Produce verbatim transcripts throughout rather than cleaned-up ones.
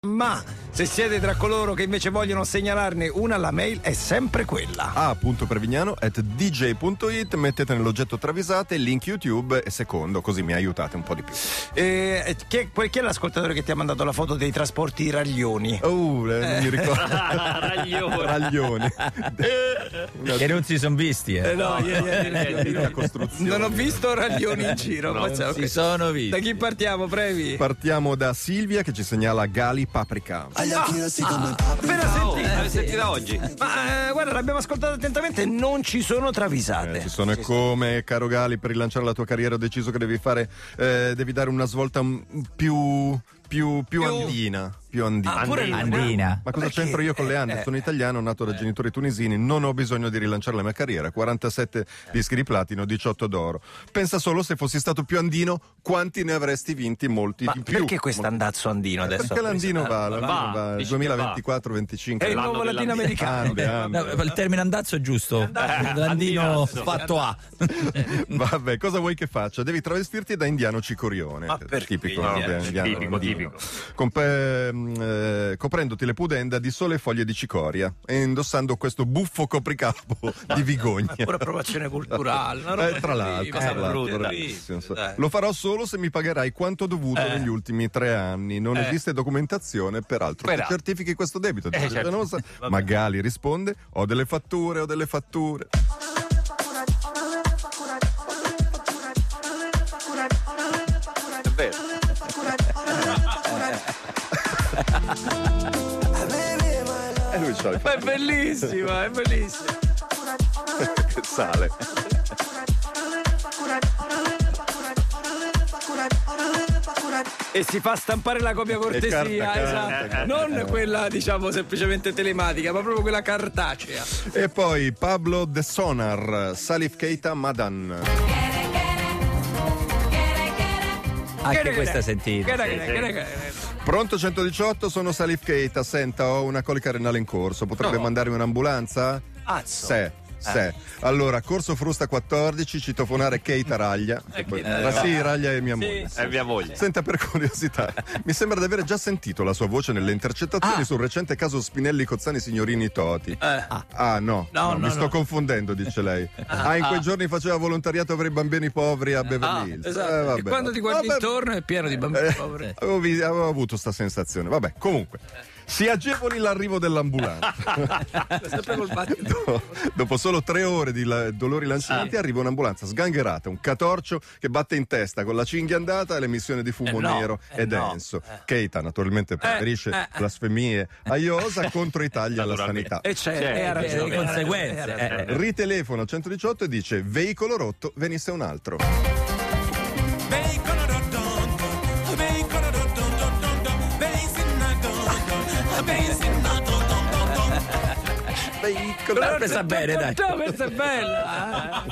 Ma se siete tra coloro che invece vogliono segnalarne una, la mail è sempre quella: a.prevignano at dj.it. Mettete nell'oggetto travisate il link YouTube e secondo, così mi aiutate un po' di più. Eh, chi, è, chi è l'ascoltatore che ti ha mandato la foto dei trasporti Raglioni? Oh, eh, non mi ricordo. Raglioni. Raglioni. Che non si sono visti, eh. Eh no, io, io, io, io, La costruzione. non ho visto Raglioni in giro. No, ma si sono visti. Da chi partiamo, Previ? Partiamo da Silvia che ci segnala Gali Paprika. Ah, ah, appena Oh, sentita. l'hai sentita oggi? Ma eh, guarda, l'abbiamo ascoltata attentamente, non ci sono travisate. Eh, ci sono, e come, caro Gali, per rilanciare la tua carriera ho deciso che devi fare, eh, devi dare una svolta un- più, più, più Più- andina. Più andina. Ah, pure Andina. Ma cosa perché? c'entro io con le Ande? Eh, Sono italiano, nato da genitori tunisini, non ho bisogno di rilanciare la mia carriera. quarantasette dischi di platino, diciotto d'oro. Pensa solo, se fossi stato più andino, quanti ne avresti vinti? Molti Ma di più. perché questo andazzo andino adesso? Perché l'andino va, l'andino Va, va, dici che duemilaventiquattro È venticinque. il l'anno nuovo dell'andino. latinoamericano. Ande, ande. No, il termine andazzo è giusto. L'andino andinazzo. fatto A. Vabbè, cosa vuoi che faccia? Devi travestirti da indiano cicorione. Ma perché? Tipico, No, vabbè, indiano, tipico, andino. tipico. Compe- eh, coprendoti le pudenda di sole foglie di cicoria e indossando questo buffo copricapo di Vigogna. Pure approvazione culturale. una roba Eh, tra l'altro, terribile, tra una l'altro, roba bravissimo. terribile, dai. Lo farò solo se mi pagherai quanto dovuto negli ultimi tre anni. Non Eh. esiste documentazione, peraltro, che Peraltro. certifichi questo debito. dice certo. Genosa. Ma Gali risponde: ho delle fatture, ho delle fatture. È vero. E lui c'ha le Ma è bellissima, è bellissima. che sale. E si fa stampare la copia cortesia, E carta, esatto. carta, carta. Non quella, diciamo, semplicemente telematica, ma proprio quella cartacea. E poi Pablo De Sonar, Salif Keita Madan. Anche questa sentita. Che- che- che- che- che- Pronto centodiciotto, sono Salif Keita. Senta, ho una colica renale in corso. Potrebbe No. mandarmi un'ambulanza? Azzo. Se. Se. Allora, Corso Frusta quattordici, citofonare Keita Raglia. Poi- Ma sì, Raglia è mia moglie. È mia moglie. Senta, per curiosità, mi sembra di aver già sentito la sua voce nelle intercettazioni Ah. sul recente caso Spinelli Cozzani Signorini Toti. Eh. Ah, no, No, no, no, mi sto no. confondendo, dice lei. Ah, in quei giorni faceva volontariato per i bambini poveri a Beverly Hills. Esatto. Eh, vabbè. E quando ti guardi Vabbè. intorno è pieno di bambini Eh, poveri. avevo, vi- avevo avuto sta sensazione. Vabbè, comunque. Si agevoli l'arrivo dell'ambulanza. Sempre col battito. Do- Dopo solo tre ore di la- dolori lancianti arriva un'ambulanza sgangherata, un catorcio che batte in testa con la cinghia andata e l'emissione di fumo Eh no, nero eh e no, denso. Keita naturalmente preferisce eh, eh. blasfemie a Iosa contro i tagli alla Naturalmente. sanità. E c'è, C'è, e ha c'è, ragione. le conseguenze, ha ragione, ha ragione. eh. Ritelefono al centodiciotto e dice: veicolo rotto, venisse un altro. Veicolo L'ho presa bene, dai. No, questa è bella.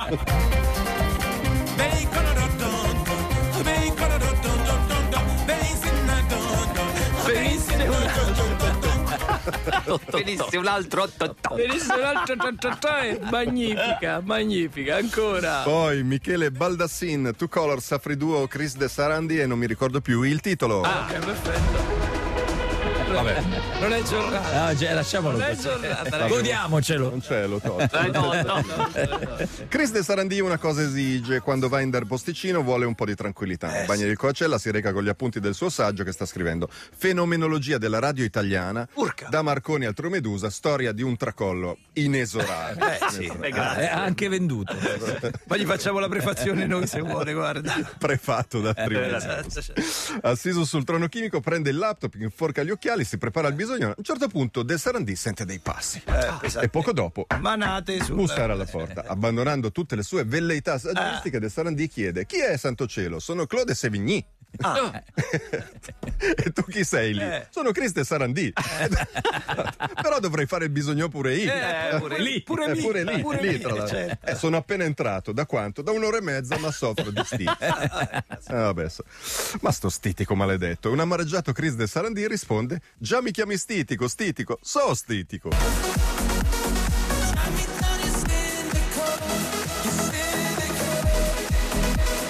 Benissimo. Benissimo, un altro. Benissimo, un altro ta, ta, ta, è magnifica, magnifica, ancora. Poi Michele Baldassin, Two Colors, Safri Duo, Chris De Sarandi e non mi ricordo più il titolo. Ah, ok, perfetto. Vabbè, Non è giornata. Ah, già, lasciamolo Non è così. giornata. ragazzi. Godiamocelo. non c'è, lo tolgo. Eh, no, no. Chris De Sarandi una cosa esige: quando va in der posticino vuole un po' di tranquillità. Eh, In bagno di Coacella si reca con gli appunti del suo saggio che sta scrivendo: Fenomenologia della radio italiana, Urca. da Marconi al Tromedusa, storia di un tracollo inesorabile. Eh, sì. Eh, Ah, grazie. è anche venduto. Ma gli facciamo la prefazione noi se vuole, guarda. Prefatto da prima. Esatto, cioè. Assiso sul trono chimico, prende il laptop, inforca gli occhiali, si prepara al bisogno. A un certo punto De Sarandi sente dei passi. esatto. E poco dopo Manate su. bussare alla porta. Abbandonando tutte le sue velleità saggistiche, De Sarandi chiede: chi è Santo Cielo? Sono Claude Sevigny. Ah, E tu chi sei lì? Eh. Sono Chris De Sarandi. Però dovrei fare il bisogno pure io. eh, pure lì, pure Eh, lì, pure lì, pure lì, lì, tra l'altro. certo. Eh, sono appena entrato. Da quanto? Da un'ora e mezza, ma soffro di stitico. Eh, vabbè, so- Ma sto stitico maledetto. Un amareggiato Chris De Sarandi risponde: già mi chiami stitico, stitico, so stitico.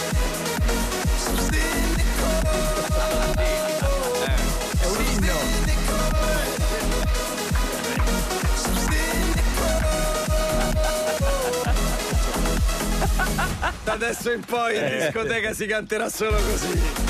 È un inno. adesso in poi in discoteca si canterà solo così.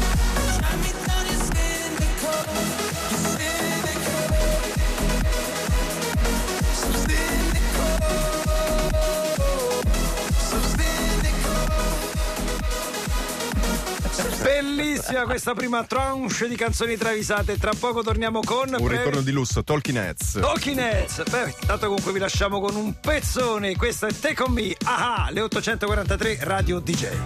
Bellissima questa prima tranche di canzoni travisate. Tra poco torniamo con un ritorno di lusso, Talking Heads. Talking Heads. Beh, tanto comunque vi lasciamo con un pezzone. Questo è Take On Me, ah, le ottocentoquarantatré Radio D J.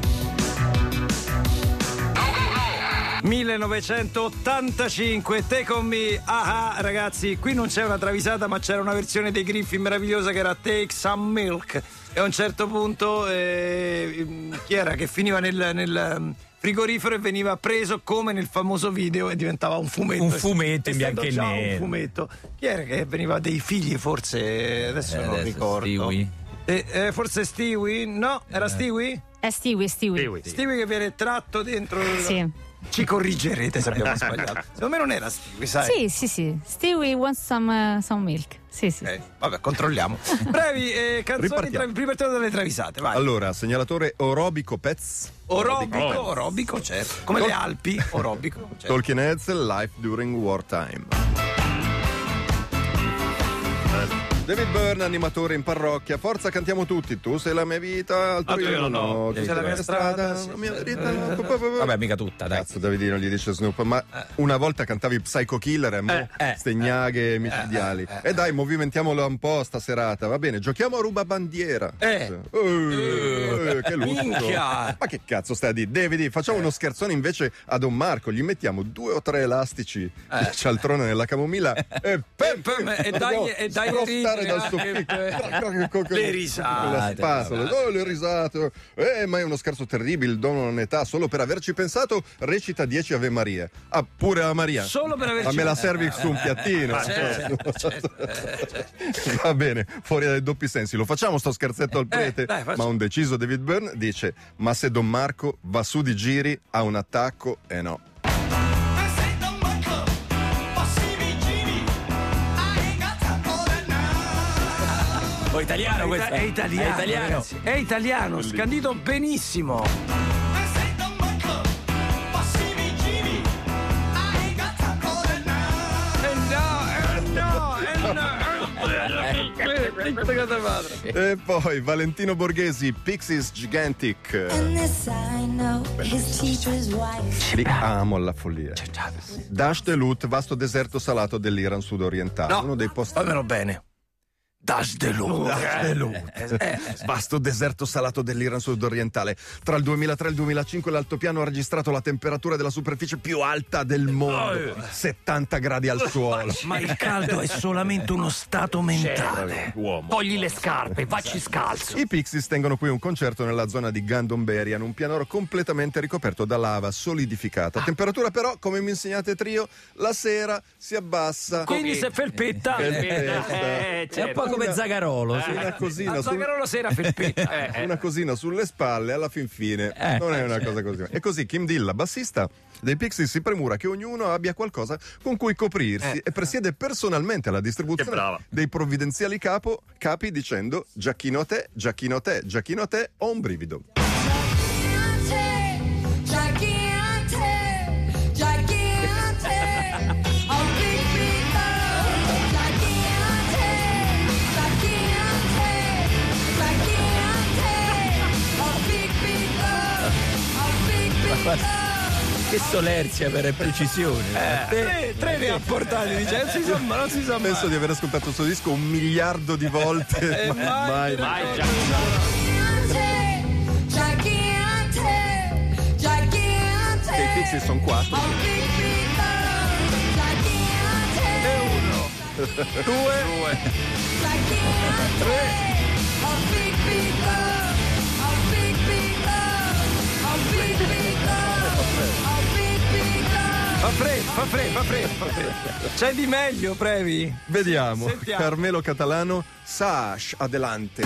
millenovecentottantacinque, Take On Me, ah, ragazzi, qui non c'è una travisata ma c'era una versione dei Griffi meravigliosa che era Take Some Milk, e a un certo punto eh, chi era che finiva nel, nel frigorifero e veniva preso come nel famoso video e diventava un fumetto. Un fumetto in bianco e nero. Un fumetto. Chi era che veniva dei figli forse? Adesso eh, non adesso ricordo. Stewie. Eh, eh, forse Stewie? No, era Stewie? È Stewie, Stewie. Stewie. Stewie che viene tratto dentro. Sì. Ci corrigerete se abbiamo sbagliato. Secondo me non era Stewie, sai? Sì, sì, sì. Stewie wants some, uh, some milk. Sì, sì. Eh, vabbè, controlliamo. Brevi eh, canzoni tra, prima dalle travisate, vai. Allora, segnalatore Orobico Pets. Orobico, orobico, certo. Come Tol- le Alpi, orobico. Certo. Talking Heads, Life During Wartime. David Byrne, animatore in parrocchia. Forza, cantiamo tutti. Tu sei la mia vita, altro Altro io io no. no. Tu sei la mia strada, sì, la mia sì. verità. Vabbè, mica tutta, dai. Cazzo, Davidino gli dice Snoop. Ma una volta cantavi Psycho Killer e mo Eh, eh, ste gnaghe micidiali. E dai, movimentiamolo un po' sta serata, va bene? Giochiamo a rubabandiera. Eh. Eh, che lusso. Minchia. Ma che cazzo stai a dire? Davide, facciamo uno scherzone invece a Don Marco. Gli mettiamo due o tre elastici di cialtrone nella camomilla e, pem, pem, e dai- e dai sprostare ridere dal anche soffitto. le risate. Con la spatola. Oh, le risate. Eh, ma è uno scherzo terribile. Il dono non età. Solo per averci pensato, recita dieci Ave Marie. Ah, pure la Maria. Solo per averci Ma me la servi su un piattino. certo, certo. Va bene, fuori dai doppi sensi. Lo facciamo sto scherzetto al prete? Eh, dai, faccio. Ma un deciso David Byrne dice: ma se Don Marco va su di giri ha un attacco e eh no. Oh, italiano questo. È italiano, È italiano. ragazzi. È italiano, scandito benissimo. Eh no, eh no, eh no. E poi Valentino Borghesi, Pixies Gigantic. And this I know, his teacher's wife. Li amo alla follia. Dash Delut, vasto deserto salato dell'Iran sudorientale. No, Uno dei posti. fammelo bene. Dash Delut. Dash Delut. Vasto deserto salato dell'Iran sudorientale. Tra il duemilatré e il duemilacinque l'altopiano ha registrato la temperatura della superficie più alta del mondo, settanta gradi al suolo. Ma il caldo è solamente uno stato mentale. Togli le scarpe, facci scalzo. I Pixies tengono qui un concerto nella zona di Gandonberian, un pianoro completamente ricoperto da lava solidificata. Temperatura però, come mi insegnate trio, la sera si abbassa. Quindi se felpetta. Felpetta. Eh, È un po' come Una- Zagarolo. sì. Una cosina, A sul- Zagarolo sera felpetta. una cosina sulle spalle, alla fin fine Eh. non è una cosa così. E così Kim Dilla, bassista dei Pixies, si premura che ognuno abbia qualcosa con cui coprirsi Eh. e presiede personalmente alla Che distribuzione brava. dei provvidenziali capo, capi dicendo: giacchino a te, giacchino a te, giacchino a te, ho un brivido. Che solerzia per precisione. Eh, tre, tre ne ha portati, dice, non si sa, ma non si sa mai. Penso di aver ascoltato questo disco un miliardo di volte, Eh, ma mai, mai. Vai, già. Che i Pixies sono quattro. Due, tre. Fa freddo, fa freddo, fa freddo, fa freddo. C'è di meglio, Previ? Vediamo, Sentiamo. Carmelo Catalano, Sash, adelante.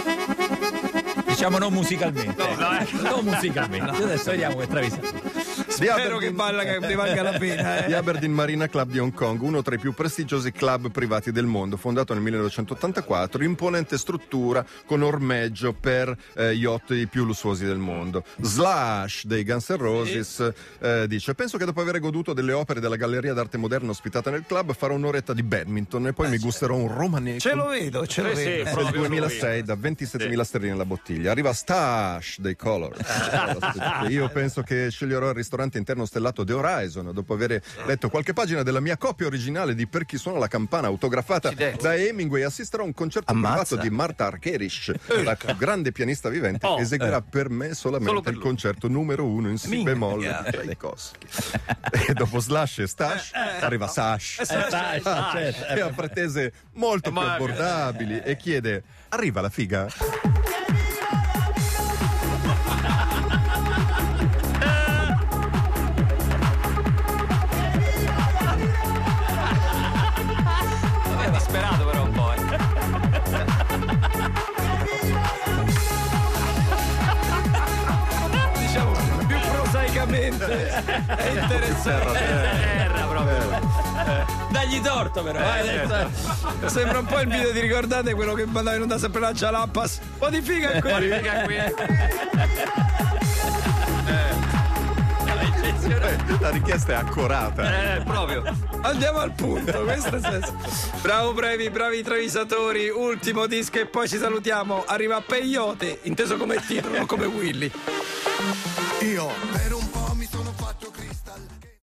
Diciamo non musicalmente. no, eh. Non musicalmente. Adesso vediamo che travisata. Spero Aberdeen- che valga, che ne valga la pena. Di Eh. Aberdeen Marina Club di Hong Kong, uno tra i più prestigiosi club privati del mondo, fondato nel millenovecentottantaquattro, imponente struttura con ormeggio per eh, yacht i più lussuosi del mondo. Slash dei Guns N' Roses eh, dice: penso che dopo aver goduto delle opere della Galleria d'Arte Moderna ospitata nel club farò un'oretta di badminton e poi mi gusterò un romanesco Ce lo vedo, ce lo Sì, sì, vedo. del proprio duemilasei da ventisettemila sterline la bottiglia. Arriva Stash dei Colors. Io penso che sceglierò il ristorante interno stellato The Horizon dopo aver letto qualche pagina della mia copia originale di Per chi suona la campana autografata Accidenti. da Hemingway. Assisterò a un concerto Ammazza. privato di Martha Argerich, la più grande pianista vivente, Oh. che eseguirà per me solamente Solo per il lui. concerto numero uno in si Minchia. bemolle di Tchaikovsky. E dopo Slash e Stash arriva Sash, Dai, certo. che ha pretese molto più Ma- abbordabili e chiede: arriva la figa? È disperato però un po'. eh. Diciamo più prosaicamente è interessante. Terra proprio. Dagli torto però. vai, adesso. Sembra un po' il video, ti ricordate quello che mandava in onda sempre la Jalapas? Un po' di figa qui. Figa qui. La richiesta è accorata. Eh, proprio. Andiamo al punto, questo è il senso. Bravo Brevi, bravi travisatori. Ultimo disco e poi ci salutiamo. Arriva Peyote, inteso come titolo, non come Willy. Io per